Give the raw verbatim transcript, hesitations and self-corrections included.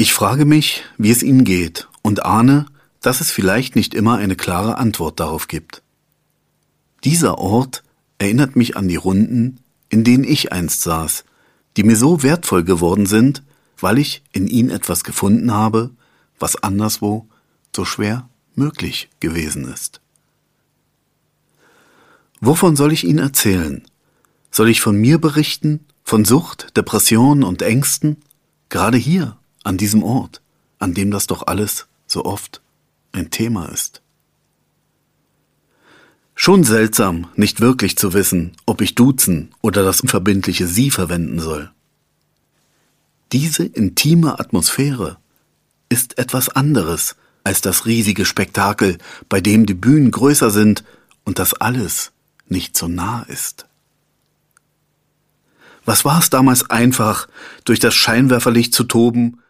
Ich frage mich, wie es Ihnen geht, und ahne, dass es vielleicht nicht immer eine klare Antwort darauf gibt. Dieser Ort erinnert mich an die Runden, in denen ich einst saß, die mir so wertvoll geworden sind, weil ich in ihnen etwas gefunden habe, was anderswo so schwer möglich gewesen ist. Wovon soll ich Ihnen erzählen? Soll ich von mir berichten, von Sucht, Depressionen und Ängsten? Gerade hier, an diesem Ort, an dem das doch alles so oft ein Thema ist. Schon seltsam, nicht wirklich zu wissen, ob ich duzen oder das unverbindliche Sie verwenden soll. Diese intime Atmosphäre ist etwas anderes als das riesige Spektakel, bei dem die Bühnen größer sind und das alles nicht so nah ist. Was war es damals einfach, durch das Scheinwerferlicht zu toben